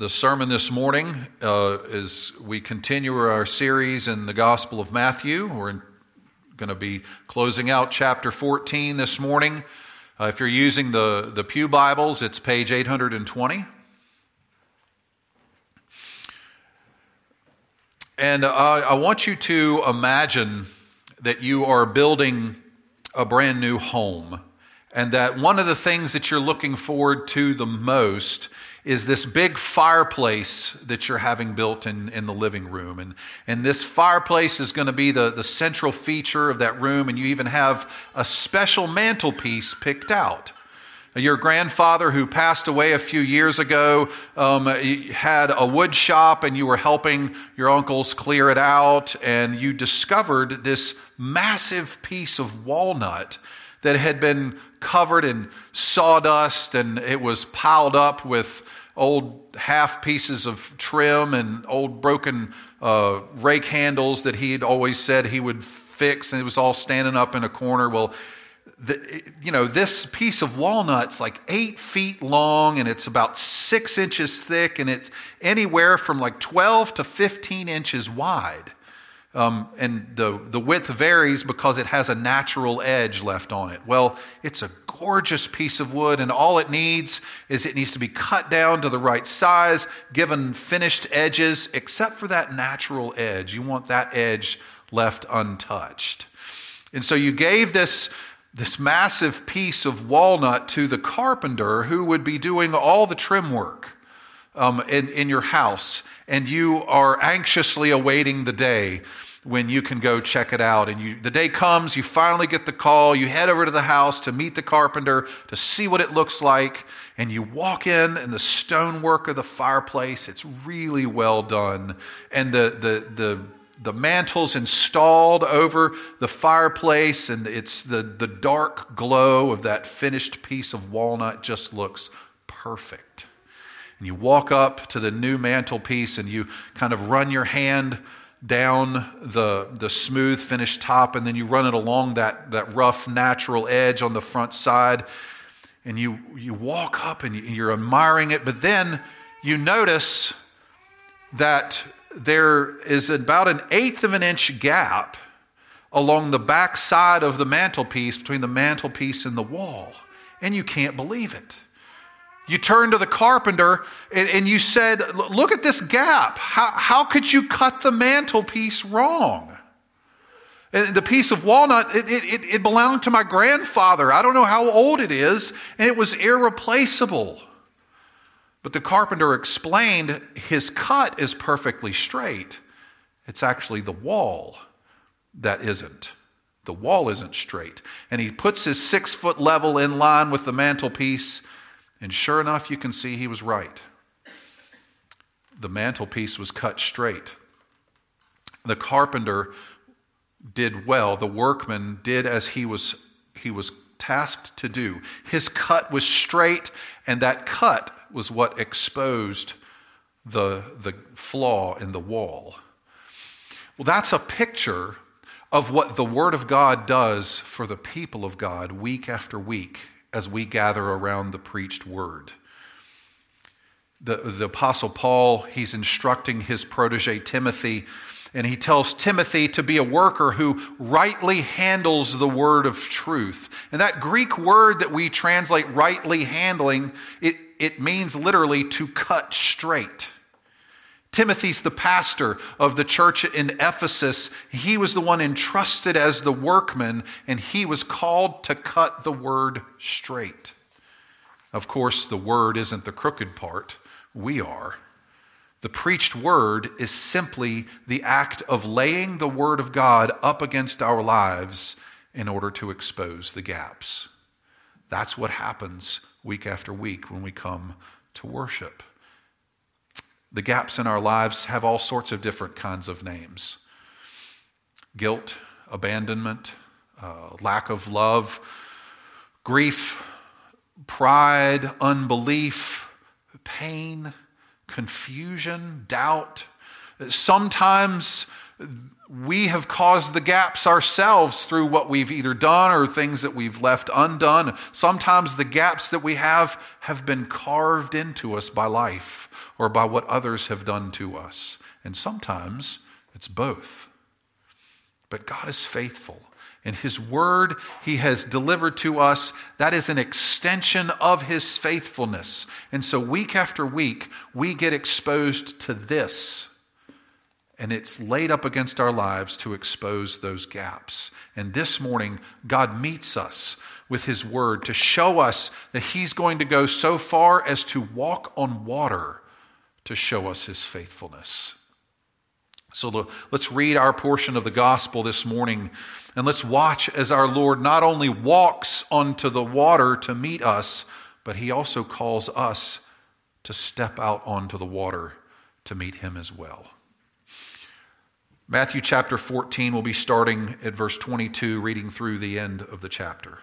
The sermon this morning is we continue our series in the Gospel of Matthew. We're going to be closing out chapter 14 this morning. If you're using the Pew Bibles, it's page 820. And I want you to imagine that you are building a brand new home, and that one of the things that you're looking forward to the most is this big fireplace that you're having built in the living room. And this fireplace is going to be the central feature of that room, and you even have a special mantelpiece picked out. Your grandfather, who passed away a few years ago, had a wood shop, and you were helping your uncles clear it out, and you discovered this massive piece of walnut that had been covered in sawdust, and it was piled up with old half pieces of trim and old broken rake handles that he had always said he would fix, and it was all standing up in a corner. Well, this piece of walnut's like 8 feet long, and it's about 6 inches thick, and it's anywhere from like 12 to 15 inches wide. And the width varies because it has a natural edge left on it. Well, it's a gorgeous piece of wood, and all it needs to be cut down to the right size, given finished edges, except for that natural edge. You want that edge left untouched. And so you gave this massive piece of walnut to the carpenter who would be doing all the trim work in your house, and you are anxiously awaiting the day when you can go check it out. And the day comes, you finally get the call, you head over to the house to meet the carpenter, to see what it looks like, and you walk in, and the stonework of the fireplace, it's really well done, and the mantle's installed over the fireplace, and it's the dark glow of that finished piece of walnut just looks perfect. And you walk up to the new mantelpiece, and you kind of run your hand down the smooth finished top, and then you run it along that rough natural edge on the front side, and you walk up, and you're admiring it, but then you notice that there is about 1/8 of an inch gap along the back side of the mantelpiece, between the mantelpiece and the wall, and you can't believe it. You turned to the carpenter and you said, "Look at this gap. How could you cut the mantelpiece wrong? And the piece of walnut, it belonged to my grandfather. I don't know how old it is, and it was irreplaceable." But the carpenter explained his cut is perfectly straight. It's actually the wall that isn't. The wall isn't straight. And he puts his 6-foot level in line with the mantelpiece, and sure enough, you can see he was right. The mantelpiece was cut straight. The carpenter did well. The workman did as he was tasked to do. His cut was straight, and that cut was what exposed the flaw in the wall. Well, that's a picture of what the Word of God does for the people of God week after week as we gather around the preached Word. The Apostle Paul, he's instructing his protege Timothy, and he tells Timothy to be a worker who rightly handles the word of truth. And that Greek word that we translate rightly handling, it means literally to cut straight. Timothy's the pastor of the church in Ephesus. He was the one entrusted as the workman, and he was called to cut the word straight. Of course, the word isn't the crooked part. We are. The preached word is simply the act of laying the word of God up against our lives in order to expose the gaps. That's what happens week after week when we come to worship. The gaps in our lives have all sorts of different kinds of names. Guilt, abandonment, lack of love, grief, pride, unbelief, pain, confusion, doubt. Sometimes We have caused the gaps ourselves through what we've either done or things that we've left undone. Sometimes the gaps that we have been carved into us by life or by what others have done to us. And sometimes it's both. But God is faithful. And His word He has delivered to us, that is an extension of His faithfulness. And so week after week, we get exposed to this. And it's laid up against our lives to expose those gaps. And this morning, God meets us with His word to show us that He's going to go so far as to walk on water to show us His faithfulness. So let's read our portion of the gospel this morning, and let's watch as our Lord not only walks onto the water to meet us, but He also calls us to step out onto the water to meet Him as well. Matthew chapter 14 will be starting at verse 22, reading through the end of the chapter.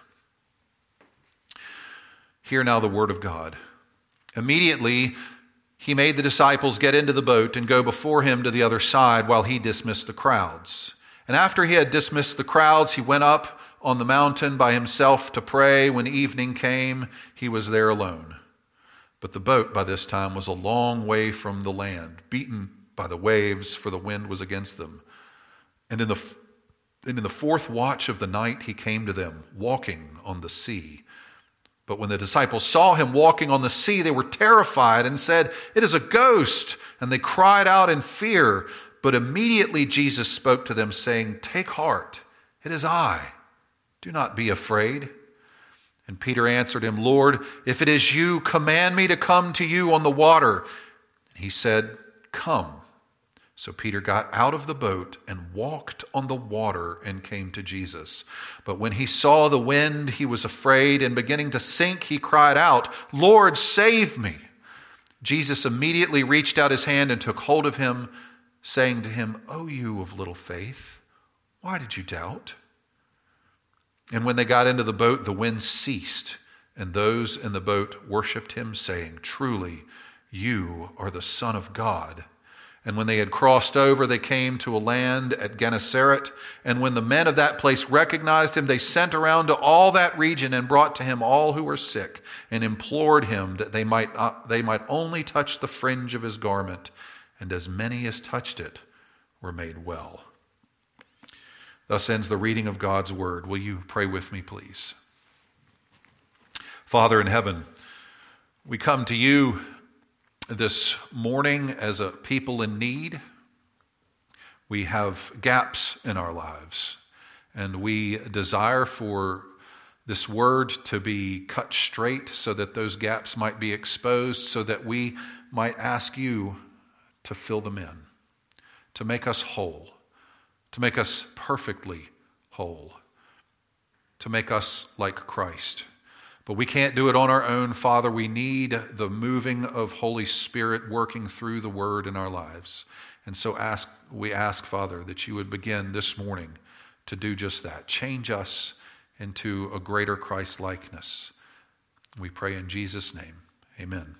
Hear now the word of God. Immediately He made the disciples get into the boat and go before Him to the other side while He dismissed the crowds. And after He had dismissed the crowds, He went up on the mountain by Himself to pray. When evening came, He was there alone. But the boat by this time was a long way from the land, beaten by the waves, for the wind was against them. And in the fourth watch of the night He came to them, walking on the sea. But when the disciples saw Him walking on the sea, they were terrified and said, "It is a ghost!" And they cried out in fear. But immediately Jesus spoke to them, saying, "Take heart, it is I. Do not be afraid." And Peter answered Him, "Lord, if it is You, command me to come to You on the water." And He said, "Come." So Peter got out of the boat and walked on the water and came to Jesus. But when he saw the wind, he was afraid, and beginning to sink, he cried out, "Lord, save me." Jesus immediately reached out His hand and took hold of him, saying to him, "O you of little faith, why did you doubt?" And when they got into the boat, the wind ceased, and those in the boat worshipped Him, saying, "Truly, You are the Son of God." And when they had crossed over, they came to a land at Gennesaret. And when the men of that place recognized Him, they sent around to all that region and brought to Him all who were sick and implored Him that they might only touch the fringe of His garment. And as many as touched it were made well. Thus ends the reading of God's word. Will you pray with me, please? Father in heaven, we come to You this morning as a people in need. We have gaps in our lives, and we desire for this word to be cut straight so that those gaps might be exposed, so that we might ask You to fill them in, to make us whole, to make us perfectly whole, to make us like Christ. But we can't do it on our own, Father. We need the moving of Holy Spirit working through the word in our lives. And so we ask, Father, that You would begin this morning to do just that. Change us into a greater Christ-likeness. We pray in Jesus' name. Amen.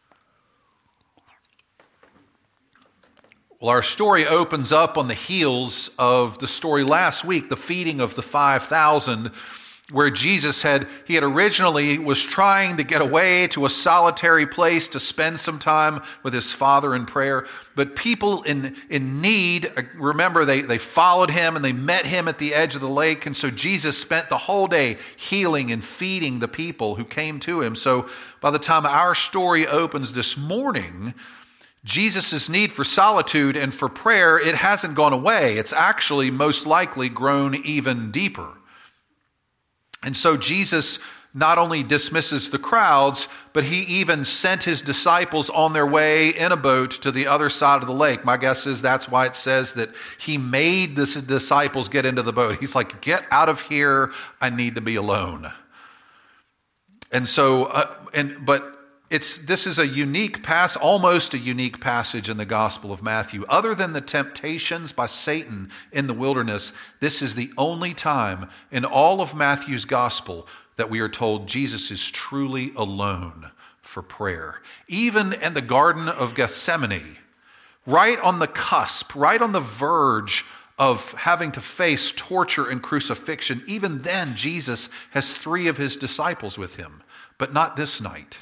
Well, our story opens up on the heels of the story last week, the feeding of the 5,000, where Jesus he had originally was trying to get away to a solitary place to spend some time with His Father in prayer. But people in need, remember, they followed Him and they met Him at the edge of the lake. And so Jesus spent the whole day healing and feeding the people who came to Him. So by the time our story opens this morning, Jesus' need for solitude and for prayer, it hasn't gone away. It's actually most likely grown even deeper. And so Jesus not only dismisses the crowds, but He even sent His disciples on their way in a boat to the other side of the lake. My guess is that's why it says that He made the disciples get into the boat. He's like, "Get out of here. I need to be alone." And so, this is a unique almost a unique passage in the Gospel of Matthew. Other than the temptations by Satan in the wilderness, this is the only time in all of Matthew's Gospel that we are told Jesus is truly alone for prayer. Even in the Garden of Gethsemane, right on the cusp, right on the verge of having to face torture and crucifixion. Even then, Jesus has 3 of his disciples with him, but not this night.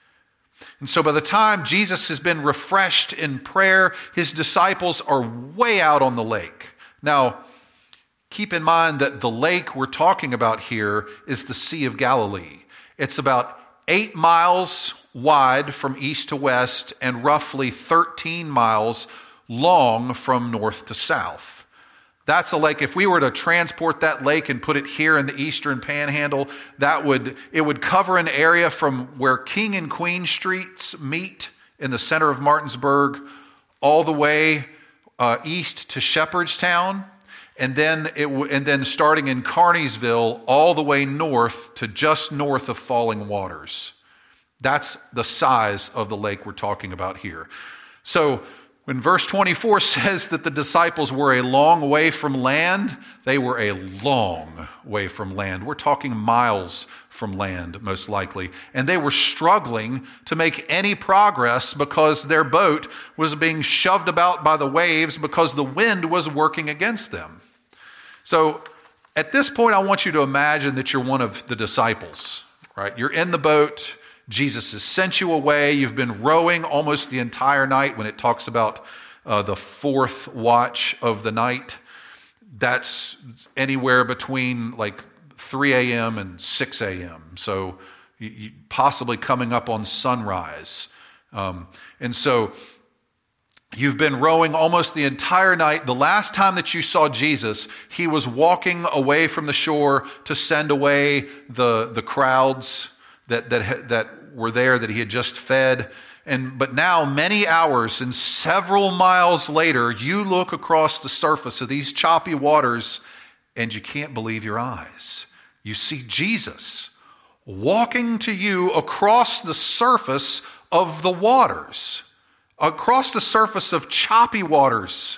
And so by the time Jesus has been refreshed in prayer, his disciples are way out on the lake. Now, keep in mind that the lake we're talking about here is the Sea of Galilee. It's about 8 miles wide from east to west and roughly 13 miles long from north to south. That's a lake. If we were to transport that lake and put it here in the Eastern Panhandle, it would cover an area from where King and Queen Streets meet in the center of Martinsburg all the way east to Shepherdstown, and then starting in Carneysville all the way north to just north of Falling Waters. That's the size of the lake we're talking about here. So when verse 24 says that the disciples were a long way from land, they were a long way from land. We're talking miles from land, most likely. And they were struggling to make any progress because their boat was being shoved about by the waves because the wind was working against them. So at this point, I want you to imagine that you're one of the disciples, right? You're in the boat. Jesus has sent you away. You've been rowing almost the entire night. When it talks about the 4th watch of the night, that's anywhere between like 3 a.m. and 6 a.m. So you possibly coming up on sunrise. And so you've been rowing almost the entire night. The last time that you saw Jesus, he was walking away from the shore to send away the crowds that were there that he had just fed. But now, many hours and several miles later, you look across the surface of these choppy waters and you can't believe your eyes. You see Jesus walking to you across the surface of the waters, across the surface of choppy waters.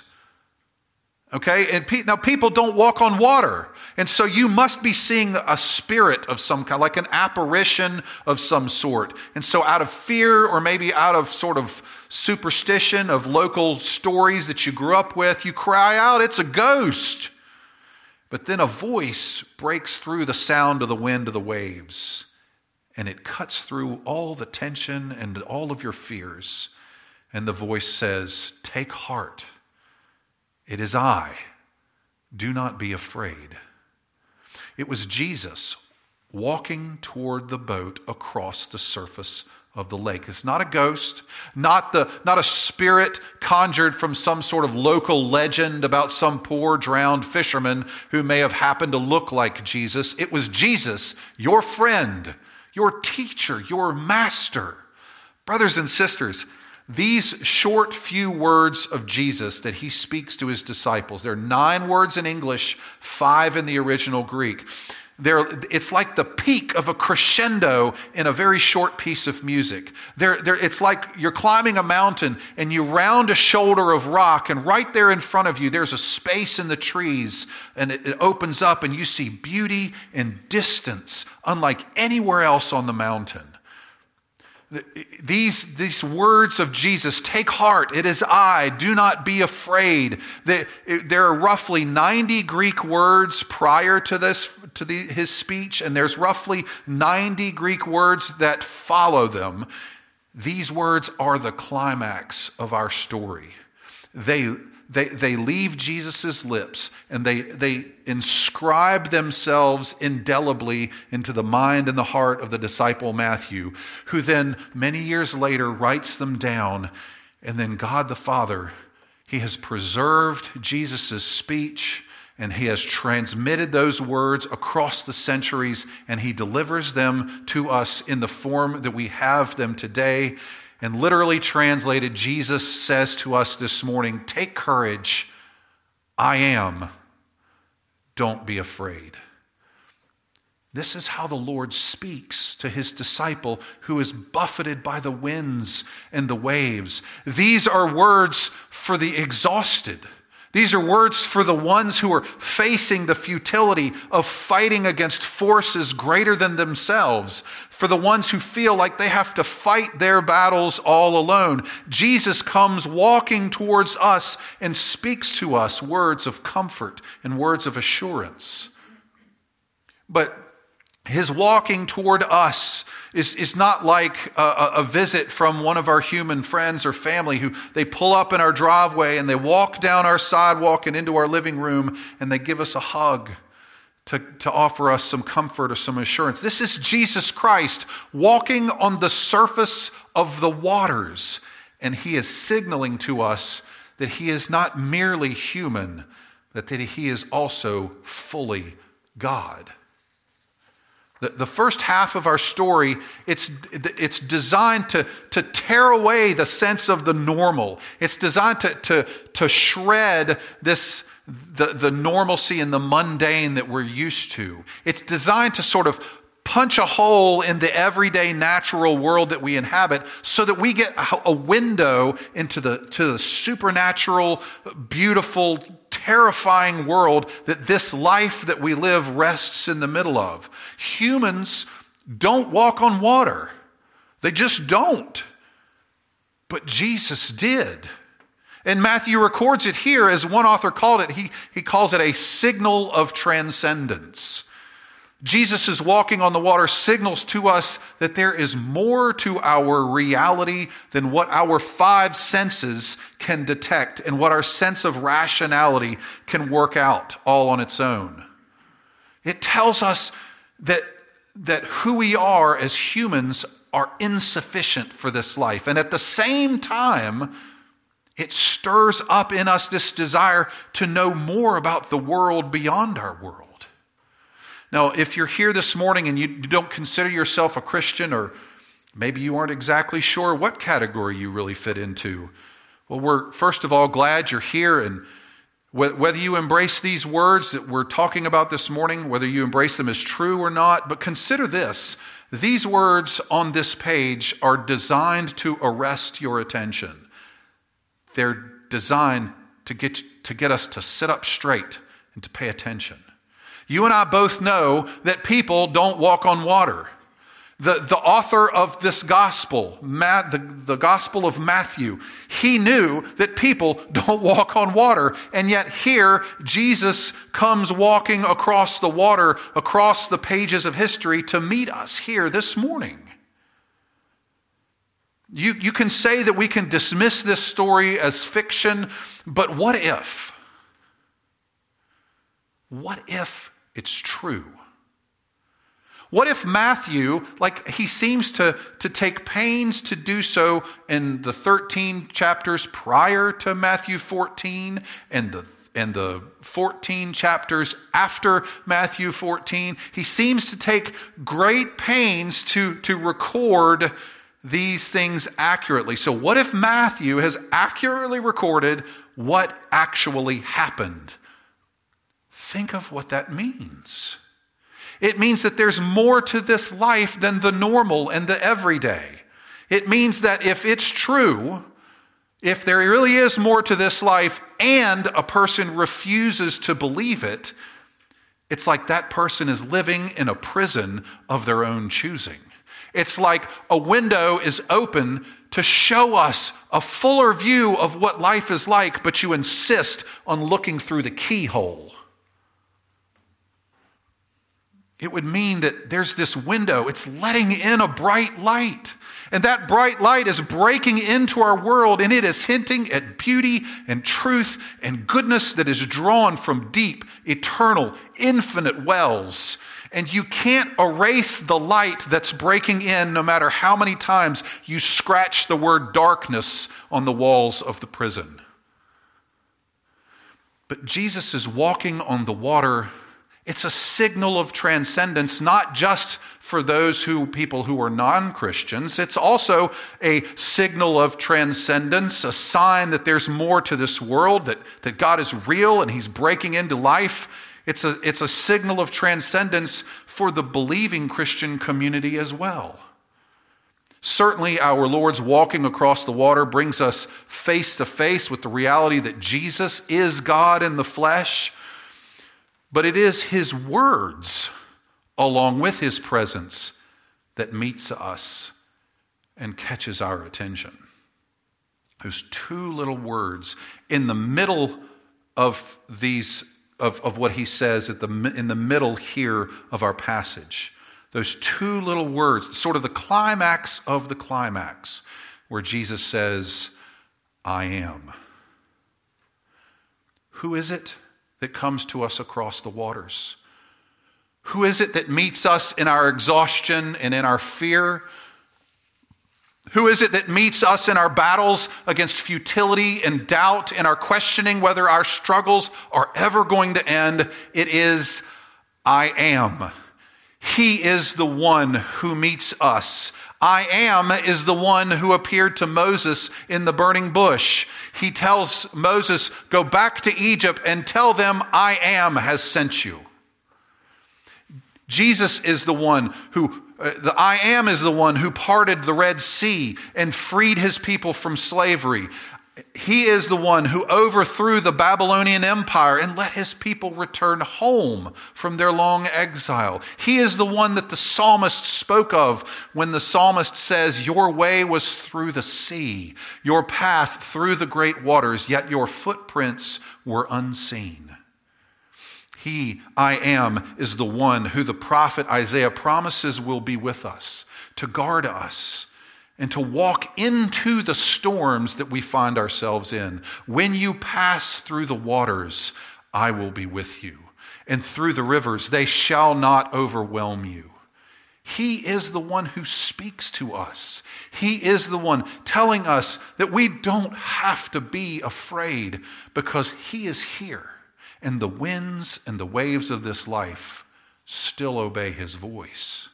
Okay, and now people don't walk on water. And so you must be seeing a spirit of some kind, like an apparition of some sort. And so out of fear, or maybe out of sort of superstition of local stories that you grew up with, you cry out, "It's a ghost." But then a voice breaks through the sound of the wind of the waves, and it cuts through all the tension and all of your fears. And the voice says, "Take heart. It is I. Do not be afraid." It was Jesus walking toward the boat across the surface of the lake. It's not a ghost, not a spirit conjured from some sort of local legend about some poor drowned fisherman who may have happened to look like Jesus. It was Jesus, your friend, your teacher, your master. Brothers and sisters, these short few words of Jesus that he speaks to his disciples, there are 9 words in English, 5 in the original Greek. It's like the peak of a crescendo in a very short piece of music. It's like you're climbing a mountain and you round a shoulder of rock, and right there in front of you there's a space in the trees, and it opens up and you see beauty and distance unlike anywhere else on the mountain. These words of Jesus, "Take heart, it is I, do not be afraid." There are roughly 90 Greek words prior to his speech, and there's roughly 90 Greek words that follow them. These words are the climax of our story. They leave Jesus' lips, and they inscribe themselves indelibly into the mind and the heart of the disciple Matthew, who then many years later writes them down. And then God the Father, he has preserved Jesus' speech, and he has transmitted those words across the centuries, and he delivers them to us in the form that we have them today. And literally translated, Jesus says to us this morning, "Take courage, I am. Don't be afraid." This is how the Lord speaks to his disciple who is buffeted by the winds and the waves. These are words for the exhausted. These are words for the ones who are facing the futility of fighting against forces greater than themselves, for the ones who feel like they have to fight their battles all alone. Jesus comes walking towards us and speaks to us words of comfort and words of assurance. But his walking toward us is not like a visit from one of our human friends or family who they pull up in our driveway and they walk down our sidewalk and into our living room and they give us a hug to offer us some comfort or some assurance. This is Jesus Christ walking on the surface of the waters, and he is signaling to us that he is not merely human, but that he is also fully God. The first half of our story, it's designed to tear away the sense of the normal. It's designed to shred the normalcy and the mundane that we're used to. It's designed to sort of punch a hole in the everyday natural world that we inhabit so that we get a window into the supernatural, beautiful, terrifying world that this life that we live rests in the middle of. Humans don't walk on water. They just don't. But Jesus did. And Matthew records it here, as one author called it, he calls it a signal of transcendence. Jesus' walking on the water signals to us that there is more to our reality than what our five senses can detect and what our sense of rationality can work out all on its own. It tells us that who we are as humans are insufficient for this life. And at the same time, it stirs up in us this desire to know more about the world beyond our world. Now, if you're here this morning and you don't consider yourself a Christian, or maybe you aren't exactly sure what category you really fit into, well, we're first of all glad you're here, and whether you embrace these words that we're talking about this morning, whether you embrace them as true or not, but consider this. These words on this page are designed to arrest your attention. They're designed to get us to sit up straight and to pay attention. You and I both know that people don't walk on water. The author of this gospel, the Gospel of Matthew, he knew that people don't walk on water. And yet here, Jesus comes walking across the water, across the pages of history to meet us here this morning. You can say that we can dismiss this story as fiction, but what if? What if it's true? What if Matthew, like he seems to take pains to do so in the 13 chapters prior to Matthew 14 and the 14 chapters after Matthew 14, he seems to take great pains to record these things accurately. So what if Matthew has accurately recorded what actually happened? Think of what that means. It means that there's more to this life than the normal and the everyday. It means that if it's true, if there really is more to this life and a person refuses to believe it, it's like that person is living in a prison of their own choosing. It's like a window is open to show us a fuller view of what life is like, but you insist on looking through the keyhole. It would mean that there's this window, it's letting in a bright light. And that bright light is breaking into our world, and it is hinting at beauty and truth and goodness that is drawn from deep, eternal, infinite wells. And you can't erase the light that's breaking in no matter how many times you scratch the word darkness on the walls of the prison. But Jesus is walking on the water. It's a signal of transcendence, not just for those people who are non-Christians. It's also a signal of transcendence, a sign that there's more to this world, that God is real and he's breaking into life. It's a signal of transcendence for the believing Christian community as well. Certainly, our Lord's walking across the water brings us face to face with the reality that Jesus is God in the flesh. But it is his words, along with his presence, that meets us and catches our attention. Those two little words in the middle of these of what he says in the middle here of our passage. Those two little words, sort of the climax of the climax, where Jesus says, I am. Who is it that comes to us across the waters? Who is it that meets us in our exhaustion and in our fear? Who is it that meets us in our battles against futility and doubt, and our questioning whether our struggles are ever going to end? It is I am. He is the one who meets us. I am is the one who appeared to Moses in the burning bush. He tells Moses, go back to Egypt and tell them I am has sent you. Jesus is the one who, the I am is the one who parted the Red Sea and freed his people from slavery. He is the one who overthrew the Babylonian Empire and let his people return home from their long exile. He is the one that the psalmist spoke of when the psalmist says, your way was through the sea, your path through the great waters, yet your footprints were unseen. He, I am, is the one who the prophet Isaiah promises will be with us, to guard us, and to walk into the storms that we find ourselves in. When you pass through the waters, I will be with you. And through the rivers, they shall not overwhelm you. He is the one who speaks to us. He is the one telling us that we don't have to be afraid because he is here. And the winds and the waves of this life still obey his voice.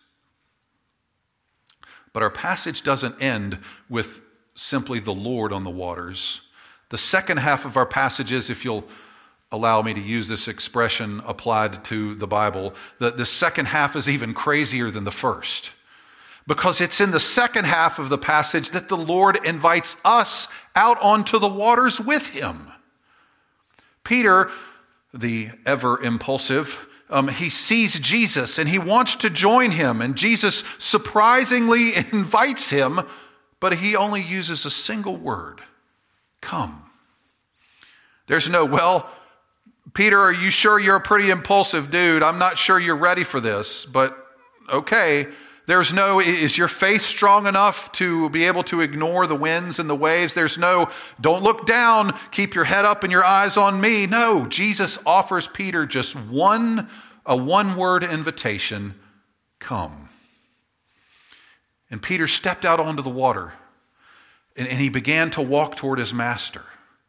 But our passage doesn't end with simply the Lord on the waters. The second half of our passage is, if you'll allow me to use this expression applied to the Bible, the second half is even crazier than the first. Because it's in the second half of the passage that the Lord invites us out onto the waters with him. Peter, the ever impulsive, he sees Jesus and he wants to join him, and Jesus surprisingly invites him, but he only uses a single word, come. There's no, well, Peter, are you sure you're a pretty impulsive dude? I'm not sure you're ready for this, but okay. There's no, is your faith strong enough to be able to ignore the winds and the waves? There's no, don't look down, keep your head up and your eyes on me. No, Jesus offers Peter just a one-word invitation, come. And Peter stepped out onto the water and he began to walk toward his master.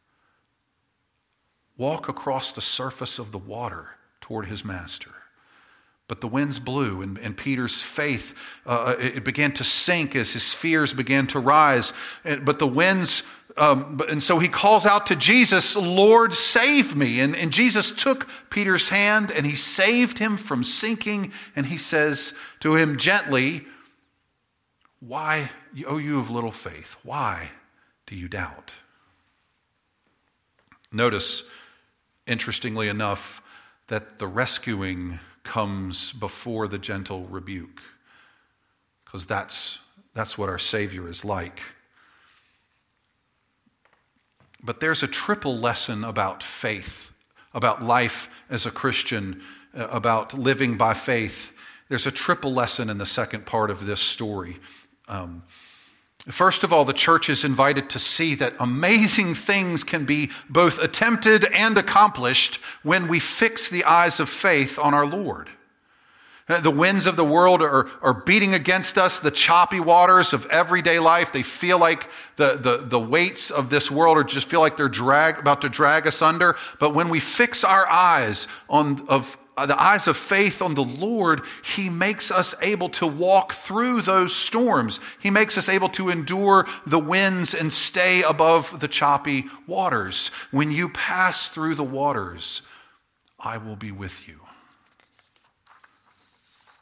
Walk across the surface of the water toward his master. But the winds blew, and Peter's faith, it began to sink as his fears began to rise. But the winds, and so he calls out to Jesus, Lord, save me. And Jesus took Peter's hand and he saved him from sinking. And he says to him gently, why, O you of little faith, why do you doubt? Notice, interestingly enough, that the rescuing comes before the gentle rebuke, because that's what our Savior is like. But there's a triple lesson about faith, about life as a Christian, about living by faith. There's a triple lesson in the second part of this story. First of all, the church is invited to see that amazing things can be both attempted and accomplished when we fix the eyes of faith on our Lord. The winds of the world are beating against us, the choppy waters of everyday life. They feel like the weights of this world are just feel like they're about to drag us under. But when we fix our eyes the eyes of faith on the Lord, he makes us able to walk through those storms. He makes us able to endure the winds and stay above the choppy waters. When you pass through the waters, I will be with you.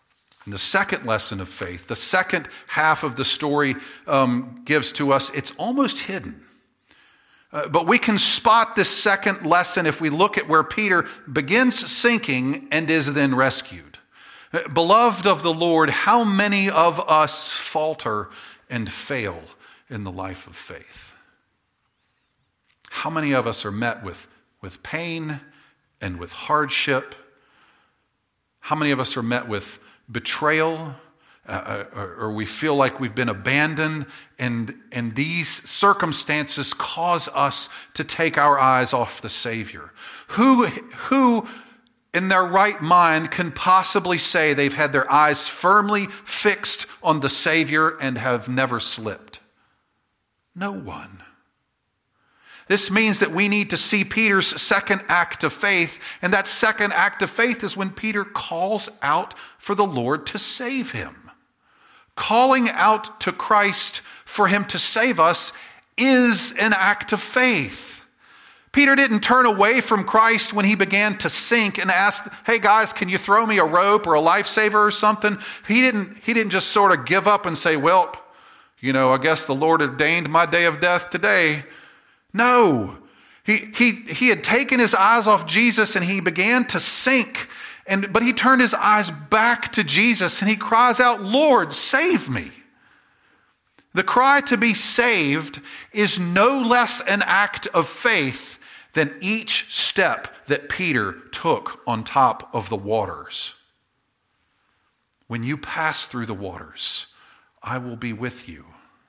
And the second lesson of faith, the second half of the story gives to us, it's almost hidden. But we can spot this second lesson if we look at where Peter begins sinking and is then rescued. Beloved of the Lord, how many of us falter and fail in the life of faith? How many of us are met with pain and with hardship? How many of us are met with betrayal? Or we feel like we've been abandoned, and these circumstances cause us to take our eyes off the Savior. Who in their right mind can possibly say they've had their eyes firmly fixed on the Savior and have never slipped? No one. This means that we need to see Peter's second act of faith, and that second act of faith is when Peter calls out for the Lord to save him. Calling out to Christ for him to save us is an act of faith. Peter didn't turn away from Christ when he began to sink and ask, hey guys, can you throw me a rope or a lifesaver or something? He didn't just sort of give up and say, well, I guess the Lord ordained my day of death today. No, he had taken his eyes off Jesus and he began to sink. But he turned his eyes back to Jesus and he cries out, Lord, save me. The cry to be saved is no less an act of faith than each step that Peter took on top of the waters. When you pass through the waters, I will be with you.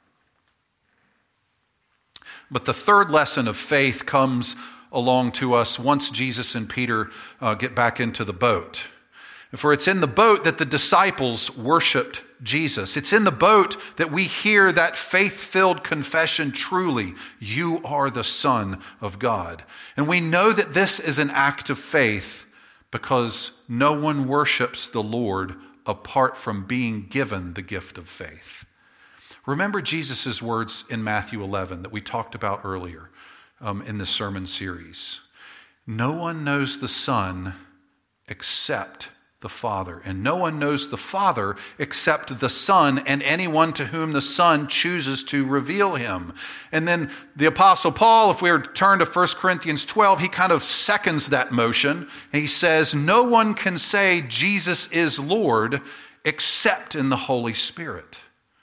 But the third lesson of faith comes along to us once Jesus and Peter get back into the boat. For it's in the boat that the disciples worshiped Jesus. It's in the boat that we hear that faith-filled confession, truly, you are the Son of God. And we know that this is an act of faith because no one worships the Lord apart from being given the gift of faith. Remember Jesus' words in Matthew 11 that we talked about earlier in the sermon series. No one knows the Son except the Father, and no one knows the Father except the Son and anyone to whom the Son chooses to reveal him. And then the Apostle Paul, if we were to turn to 1 Corinthians 12, he kind of seconds that motion. And he says, no one can say Jesus is Lord except in the Holy Spirit.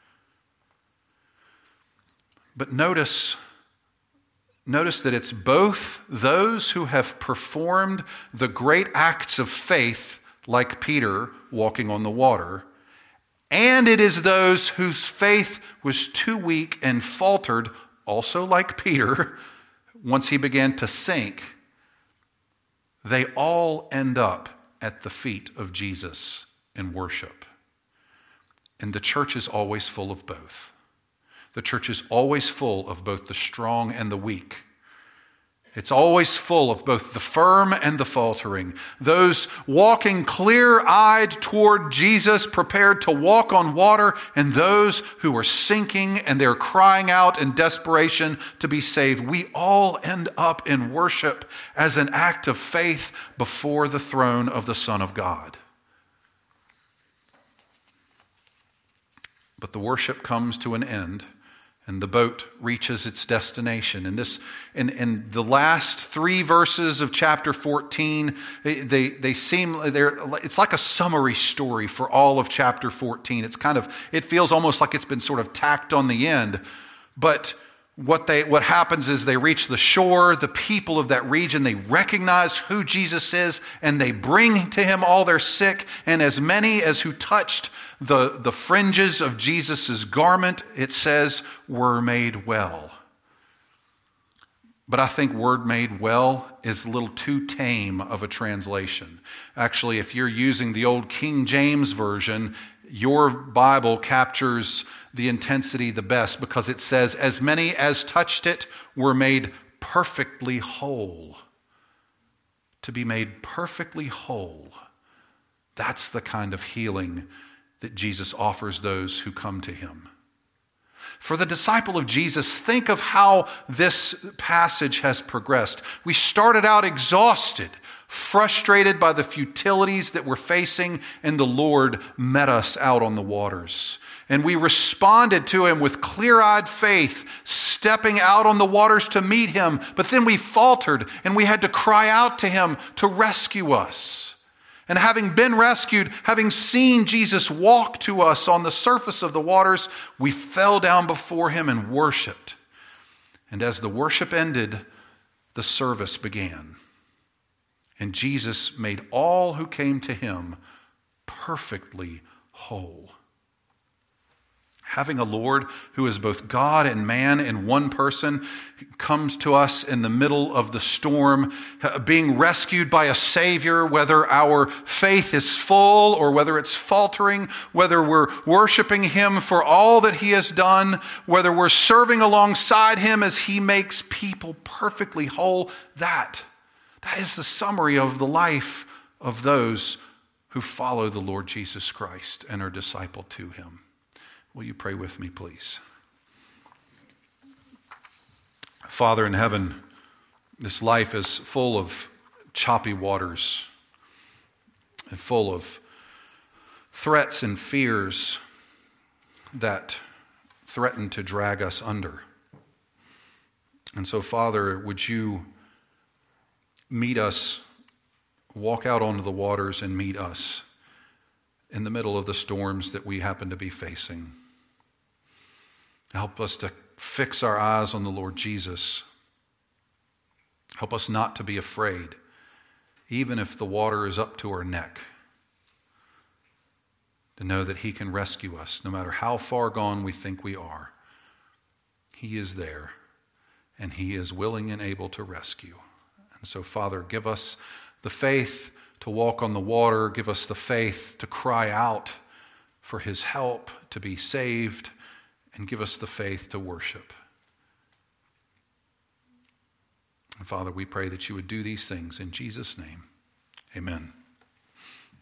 But notice that it's both those who have performed the great acts of faith, like Peter walking on the water, and it is those whose faith was too weak and faltered, also like Peter, once he began to sink. They all end up at the feet of Jesus in worship. And the church is always full of both. The church is always full of both the strong and the weak. It's always full of both the firm and the faltering. Those walking clear-eyed toward Jesus, prepared to walk on water, and those who are sinking and they're crying out in desperation to be saved. We all end up in worship as an act of faith before the throne of the Son of God. But the worship comes to an end, and the boat reaches its destination. And this, in the last 3 verses of chapter 14, it's like a summary story for all of chapter 14. It feels almost like it's been sort of tacked on the end. But what happens is they reach the shore. The people of that region, they recognize who Jesus is, and they bring to him all their sick. And as many as who touched the fringes of Jesus' garment, it says, were made well. But I think word made well is a little too tame of a translation. Actually, if you're using the old King James Version, your Bible captures the intensity the best, because it says, as many as touched it were made perfectly whole. To be made perfectly whole. That's the kind of healing that Jesus offers those who come to him. For the disciple of Jesus, think of how this passage has progressed. We started out exhausted, frustrated by the futilities that we're facing, and the Lord met us out on the waters. And we responded to him with clear-eyed faith, stepping out on the waters to meet him. But then we faltered, and we had to cry out to him to rescue us. And having been rescued, having seen Jesus walk to us on the surface of the waters, we fell down before him and worshiped. And as the worship ended, the service began. And Jesus made all who came to him perfectly whole. Having a Lord who is both God and man in one person comes to us in the middle of the storm, being rescued by a Savior, whether our faith is full or whether it's faltering, whether we're worshiping him for all that he has done, whether we're serving alongside him as he makes people perfectly whole. That is the summary of the life of those who follow the Lord Jesus Christ and are discipled to him. Will you pray with me, please? Father in heaven, this life is full of choppy waters and full of threats and fears that threaten to drag us under. And so, Father, would you meet us, walk out onto the waters and meet us in the middle of the storms that we happen to be facing. Help us to fix our eyes on the Lord Jesus. Help us not to be afraid, even if the water is up to our neck, to know that he can rescue us no matter how far gone we think we are. He is there, and he is willing and able to rescue. And so, Father, give us the faith to walk on the water. Give us the faith to cry out for his help, to be saved, and give us the faith to worship. And Father, we pray that you would do these things in Jesus' name. Amen.